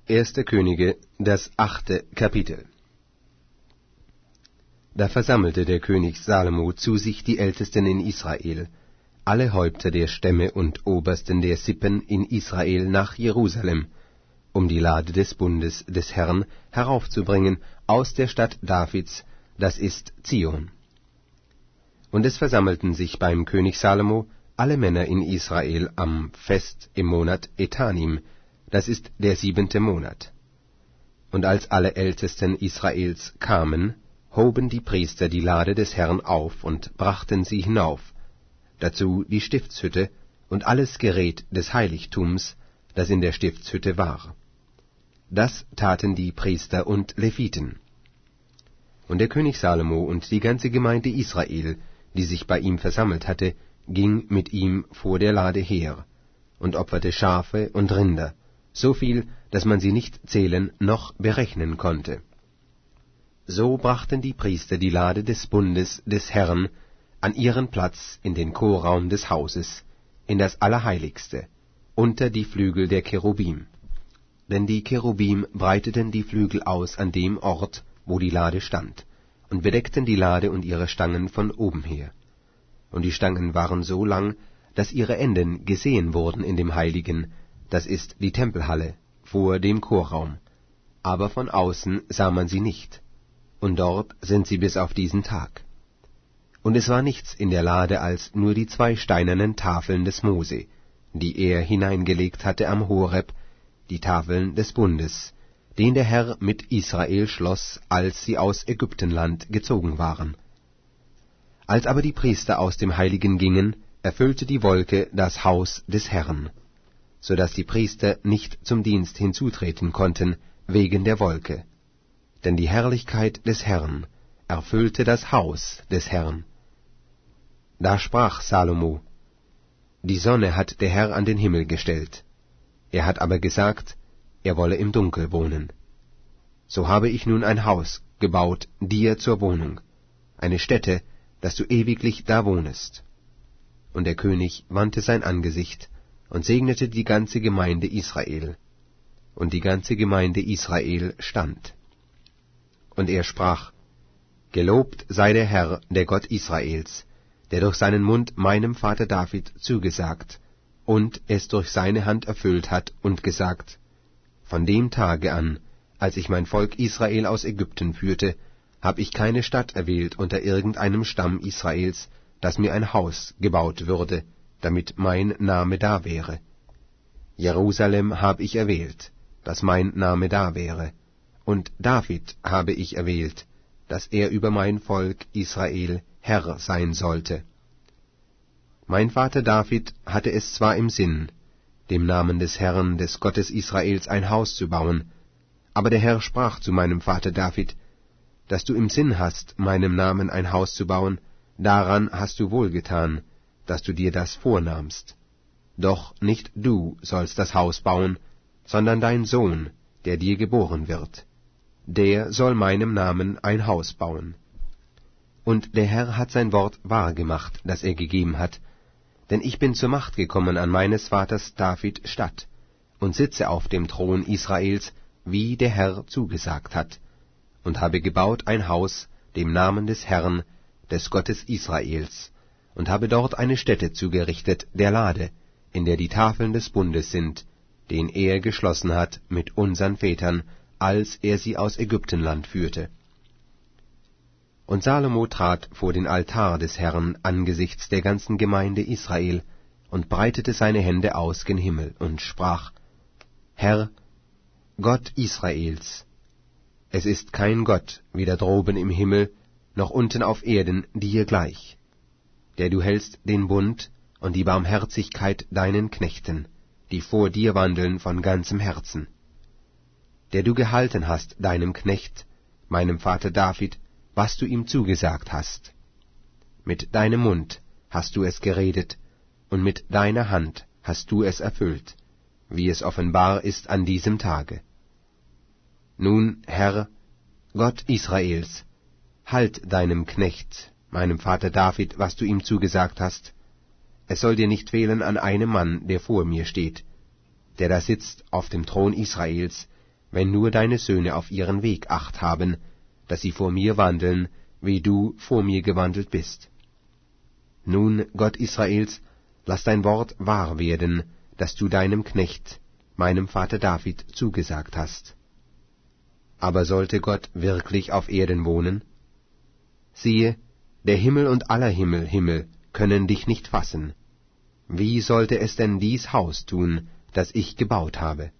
1. Könige, das 8. Kapitel. Da versammelte der König Salomo zu sich die Ältesten in Israel, alle Häupter der Stämme und Obersten der Sippen in Israel nach Jerusalem, um die Lade des Bundes des Herrn heraufzubringen aus der Stadt Davids, das ist Zion. Und es versammelten sich beim König Salomo alle Männer in Israel am Fest im Monat Etanim, das ist der 7. Monat. Und als alle Ältesten Israels kamen, hoben die Priester die Lade des Herrn auf und brachten sie hinauf, dazu die Stiftshütte und alles Gerät des Heiligtums, das in der Stiftshütte war. Das taten die Priester und Leviten. Und der König Salomo und die ganze Gemeinde Israel, die sich bei ihm versammelt hatte, ging mit ihm vor der Lade her und opferte Schafe und Rinder, so viel, dass man sie nicht zählen noch berechnen konnte. So brachten die Priester die Lade des Bundes des Herrn an ihren Platz in den Chorraum des Hauses, in das Allerheiligste, unter die Flügel der Cherubim. Denn die Cherubim breiteten die Flügel aus an dem Ort, wo die Lade stand, und bedeckten die Lade und ihre Stangen von oben her. Und die Stangen waren so lang, dass ihre Enden gesehen wurden in dem Heiligen, das ist die Tempelhalle, vor dem Chorraum, aber von außen sah man sie nicht, und dort sind sie bis auf diesen Tag. Und es war nichts in der Lade als nur die 2 steinernen Tafeln des Mose, die er hineingelegt hatte am Horeb, die Tafeln des Bundes, den der Herr mit Israel schloss, als sie aus Ägyptenland gezogen waren. Als aber die Priester aus dem Heiligen gingen, erfüllte die Wolke das Haus des Herrn, so dass die Priester nicht zum Dienst hinzutreten konnten wegen der Wolke. Denn die Herrlichkeit des Herrn erfüllte das Haus des Herrn. Da sprach Salomo: Die Sonne hat der Herr an den Himmel gestellt. Er hat aber gesagt, er wolle im Dunkel wohnen. So habe ich nun ein Haus gebaut dir zur Wohnung, eine Stätte, dass du ewiglich da wohnest. Und der König wandte sein Angesicht und segnete die ganze Gemeinde Israel. Und die ganze Gemeinde Israel stand. Und er sprach: Gelobt sei der Herr, der Gott Israels, der durch seinen Mund meinem Vater David zugesagt und es durch seine Hand erfüllt hat und gesagt: Von dem Tage an, als ich mein Volk Israel aus Ägypten führte, hab ich keine Stadt erwählt unter irgendeinem Stamm Israels, dass mir ein Haus gebaut würde, damit mein Name da wäre. Jerusalem hab ich erwählt, dass mein Name da wäre, und David habe ich erwählt, dass er über mein Volk Israel Herr sein sollte. Mein Vater David hatte es zwar im Sinn, dem Namen des Herrn, des Gottes Israels, ein Haus zu bauen, aber der Herr sprach zu meinem Vater David: Dass du im Sinn hast, meinem Namen ein Haus zu bauen, daran hast du wohlgetan, dass du dir das vornahmst. Doch nicht du sollst das Haus bauen, sondern dein Sohn, der dir geboren wird. Der soll meinem Namen ein Haus bauen. Und der Herr hat sein Wort wahr gemacht, das er gegeben hat, denn ich bin zur Macht gekommen an meines Vaters David statt, und sitze auf dem Thron Israels, wie der Herr zugesagt hat, und habe gebaut ein Haus dem Namen des Herrn, des Gottes Israels, und habe dort eine Stätte zugerichtet, der Lade, in der die Tafeln des Bundes sind, den er geschlossen hat mit unseren Vätern, als er sie aus Ägyptenland führte. Und Salomo trat vor den Altar des Herrn angesichts der ganzen Gemeinde Israel und breitete seine Hände aus gen Himmel und sprach: Herr, Gott Israels, es ist kein Gott, weder droben im Himmel, noch unten auf Erden, dir gleich, der du hältst den Bund und die Barmherzigkeit deinen Knechten, die vor dir wandeln von ganzem Herzen, der du gehalten hast deinem Knecht, meinem Vater David, was du ihm zugesagt hast. Mit deinem Mund hast du es geredet, und mit deiner Hand hast du es erfüllt, wie es offenbar ist an diesem Tage. Nun, Herr, Gott Israels, halt deinem Knecht, meinem Vater David, was du ihm zugesagt hast. Es soll dir nicht fehlen an einem Mann, der vor mir steht, der da sitzt auf dem Thron Israels, wenn nur deine Söhne auf ihren Weg Acht haben, dass sie vor mir wandeln, wie du vor mir gewandelt bist. Nun, Gott Israels, lass dein Wort wahr werden, das du deinem Knecht, meinem Vater David, zugesagt hast. Aber sollte Gott wirklich auf Erden wohnen? Siehe, der Himmel und aller Himmel können dich nicht fassen. Wie sollte es denn dies Haus tun, das ich gebaut habe?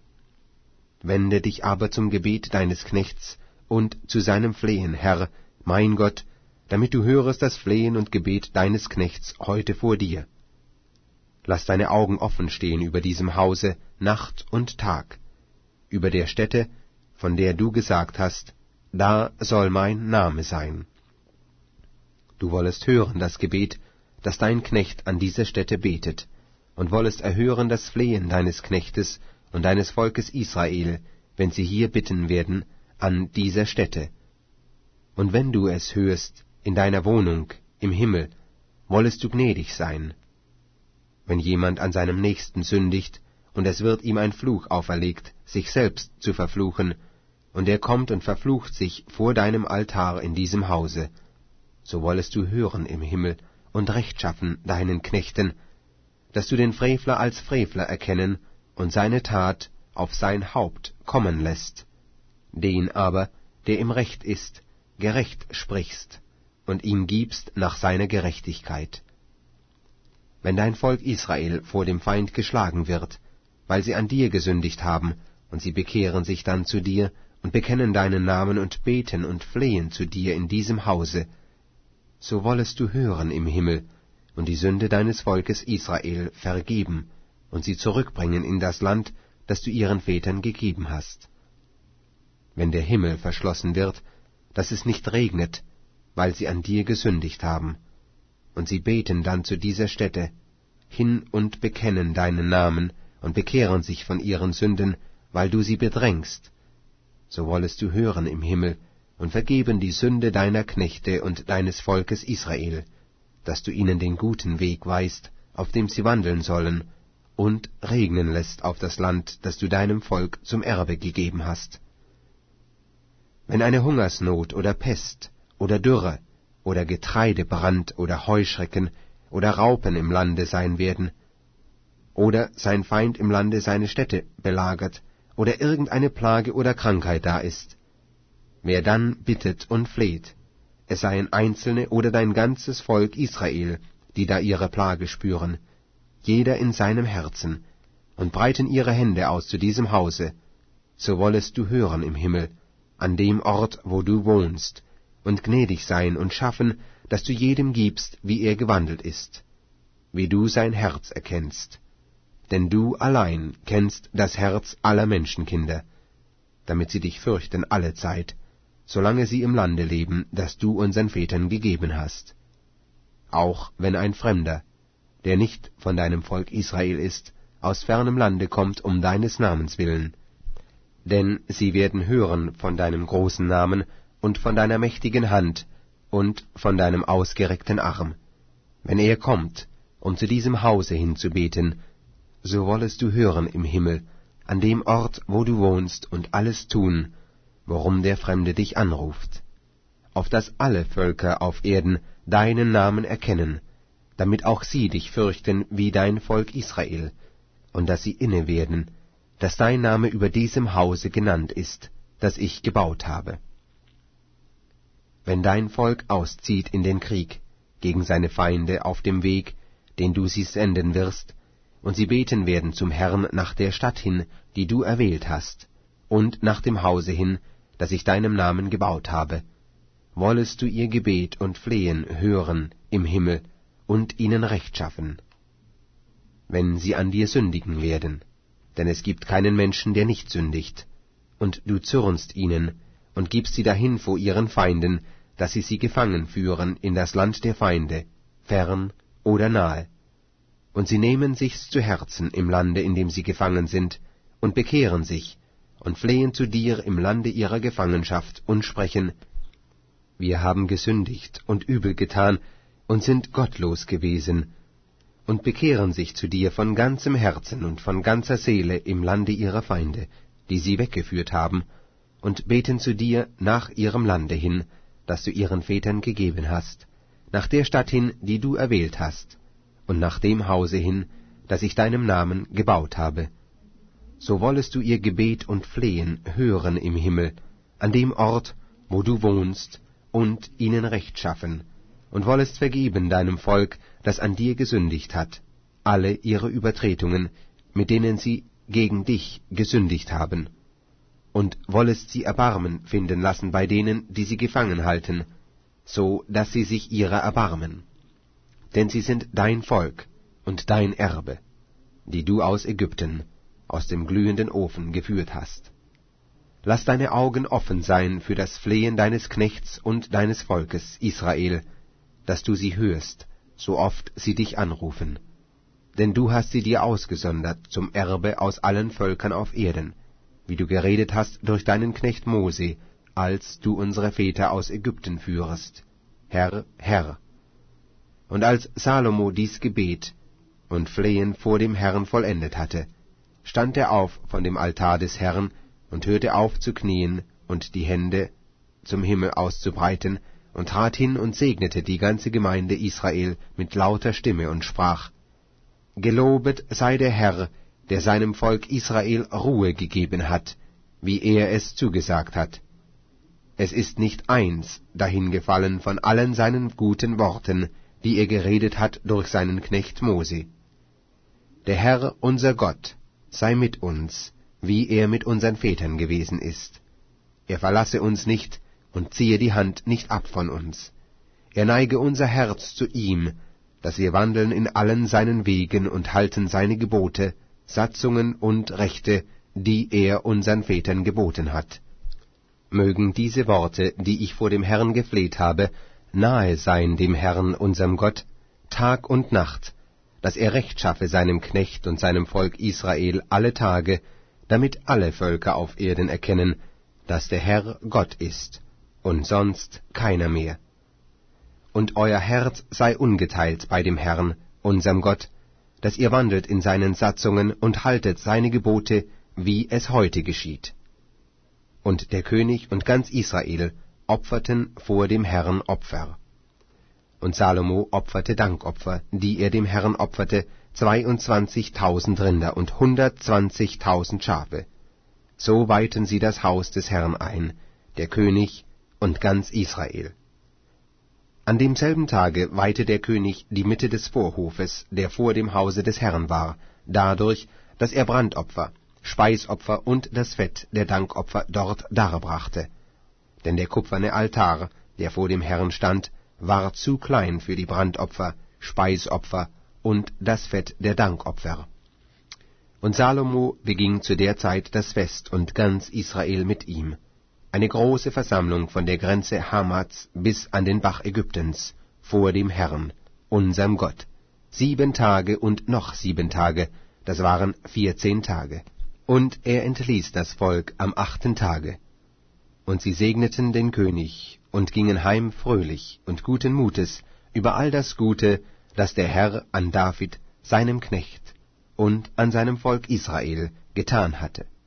Wende dich aber zum Gebet deines Knechts und zu seinem Flehen, Herr, mein Gott, damit du hörest das Flehen und Gebet deines Knechts heute vor dir. Lass deine Augen offen stehen über diesem Hause, Nacht und Tag, über der Stätte, von der du gesagt hast, da soll mein Name sein. Du wollest hören das Gebet, das dein Knecht an dieser Stätte betet, und wollest erhören das Flehen deines Knechtes und deines Volkes Israel, wenn sie hier bitten werden, an dieser Stätte. Und wenn du es hörst, in deiner Wohnung, im Himmel, wollest du gnädig sein. Wenn jemand an seinem Nächsten sündigt, und es wird ihm ein Fluch auferlegt, sich selbst zu verfluchen, und er kommt und verflucht sich vor deinem Altar in diesem Hause, so wollest du hören im Himmel und Recht schaffen deinen Knechten, dass du den Frevler als Frevler erkennen und seine Tat auf sein Haupt kommen lässt, den aber, der im Recht ist, gerecht sprichst und ihm gibst nach seiner Gerechtigkeit. Wenn dein Volk Israel vor dem Feind geschlagen wird, weil sie an dir gesündigt haben, und sie bekehren sich dann zu dir und bekennen deinen Namen und beten und flehen zu dir in diesem Hause, so wollest du hören im Himmel und die Sünde deines Volkes Israel vergeben und sie zurückbringen in das Land, das du ihren Vätern gegeben hast. Wenn der Himmel verschlossen wird, dass es nicht regnet, weil sie an dir gesündigt haben, und sie beten dann zu dieser Stätte hin und bekennen deinen Namen und bekehren sich von ihren Sünden, weil du sie bedrängst, so wollest du hören im Himmel und vergeben die Sünde deiner Knechte und deines Volkes Israel, dass du ihnen den guten Weg weist, auf dem sie wandeln sollen, und regnen lässt auf das Land, das du deinem Volk zum Erbe gegeben hast. Wenn eine Hungersnot oder Pest oder Dürre oder Getreidebrand oder Heuschrecken oder Raupen im Lande sein werden, oder sein Feind im Lande seine Städte belagert, oder irgendeine Plage oder Krankheit da ist, wer dann bittet und fleht, es seien Einzelne oder dein ganzes Volk Israel, die da ihre Plage spüren, jeder in seinem Herzen, und breiten ihre Hände aus zu diesem Hause, so wollest du hören im Himmel, an dem Ort, wo du wohnst, und gnädig sein und schaffen, dass du jedem gibst, wie er gewandelt ist, wie du sein Herz erkennst. Denn du allein kennst das Herz aller Menschenkinder, damit sie dich fürchten alle Zeit, solange sie im Lande leben, das du unseren Vätern gegeben hast. Auch wenn ein Fremder, der nicht von deinem Volk Israel ist, aus fernem Lande kommt um deines Namens willen. Denn sie werden hören von deinem großen Namen und von deiner mächtigen Hand und von deinem ausgereckten Arm. Wenn er kommt, um zu diesem Hause hinzubeten, so wollest du hören im Himmel, an dem Ort, wo du wohnst, und alles tun, worum der Fremde dich anruft, auf dass alle Völker auf Erden deinen Namen erkennen, damit auch sie dich fürchten wie dein Volk Israel, und dass sie inne werden, dass dein Name über diesem Hause genannt ist, das ich gebaut habe. Wenn dein Volk auszieht in den Krieg gegen seine Feinde auf dem Weg, den du sie senden wirst, und sie beten werden zum Herrn nach der Stadt hin, die du erwählt hast, und nach dem Hause hin, das ich deinem Namen gebaut habe, wollest du ihr Gebet und Flehen hören im Himmel und ihnen Recht schaffen. Wenn sie an dir sündigen werden, denn es gibt keinen Menschen, der nicht sündigt, und du zürnst ihnen und gibst sie dahin vor ihren Feinden, dass sie gefangen führen in das Land der Feinde, fern oder nahe, und sie nehmen sich's zu Herzen im Lande, in dem sie gefangen sind, und bekehren sich, und flehen zu dir im Lande ihrer Gefangenschaft, und sprechen, wir haben gesündigt und übel getan, und sind gottlos gewesen, und bekehren sich zu dir von ganzem Herzen und von ganzer Seele im Lande ihrer Feinde, die sie weggeführt haben, und beten zu dir nach ihrem Lande hin, das du ihren Vätern gegeben hast, nach der Stadt hin, die du erwählt hast, und nach dem Hause hin, das ich deinem Namen gebaut habe. So wollest du ihr Gebet und Flehen hören im Himmel, an dem Ort, wo du wohnst, und ihnen Recht schaffen, und wollest vergeben deinem Volk, das an dir gesündigt hat, alle ihre Übertretungen, mit denen sie gegen dich gesündigt haben, und wollest sie Erbarmen finden lassen bei denen, die sie gefangen halten, so dass sie sich ihrer erbarmen. Denn sie sind dein Volk und dein Erbe, die du aus Ägypten, aus dem glühenden Ofen geführt hast. Lass deine Augen offen sein für das Flehen deines Knechts und deines Volkes, Israel, dass du sie hörst, so oft sie dich anrufen. Denn du hast sie dir ausgesondert zum Erbe aus allen Völkern auf Erden, wie du geredet hast durch deinen Knecht Mose, als du unsere Väter aus Ägypten führest. Herr, Herr. Und als Salomo dies Gebet und Flehen vor dem Herrn vollendet hatte, stand er auf von dem Altar des Herrn und hörte auf zu knien und die Hände zum Himmel auszubreiten und trat hin und segnete die ganze Gemeinde Israel mit lauter Stimme und sprach: Gelobet sei der Herr, der seinem Volk Israel Ruhe gegeben hat, wie er es zugesagt hat. Es ist nicht eins dahingefallen von allen seinen guten Worten, die er geredet hat durch seinen Knecht Mose. Der Herr, unser Gott, sei mit uns, wie er mit unseren Vätern gewesen ist. Er verlasse uns nicht und ziehe die Hand nicht ab von uns. Er neige unser Herz zu ihm, dass wir wandeln in allen seinen Wegen und halten seine Gebote, Satzungen und Rechte, die er unseren Vätern geboten hat. Mögen diese Worte, die ich vor dem Herrn gefleht habe, nahe sein dem Herrn, unserem Gott, Tag und Nacht, dass er Recht schaffe seinem Knecht und seinem Volk Israel alle Tage, damit alle Völker auf Erden erkennen, dass der Herr Gott ist, und sonst keiner mehr. Und euer Herz sei ungeteilt bei dem Herrn, unserem Gott, dass ihr wandelt in seinen Satzungen und haltet seine Gebote, wie es heute geschieht. Und der König und ganz Israel opferten vor dem Herrn Opfer. Und Salomo opferte Dankopfer, die er dem Herrn opferte, 22.000 Rinder und 120.000 Schafe. So weihten sie das Haus des Herrn ein, der König und ganz Israel. An demselben Tage weihte der König die Mitte des Vorhofes, der vor dem Hause des Herrn war, dadurch, dass er Brandopfer, Speisopfer und das Fett der Dankopfer dort darbrachte. Denn der kupferne Altar, der vor dem Herrn stand, war zu klein für die Brandopfer, Speisopfer und das Fett der Dankopfer. Und Salomo beging zu der Zeit das Fest und ganz Israel mit ihm, eine große Versammlung von der Grenze Hamats bis an den Bach Ägyptens, vor dem Herrn, unserem Gott, 7 Tage und noch 7 Tage, das waren 14 Tage. Und er entließ das Volk am 8. Tage. Und sie segneten den König und gingen heim fröhlich und guten Mutes über all das Gute, das der Herr an David, seinem Knecht, und an seinem Volk Israel getan hatte.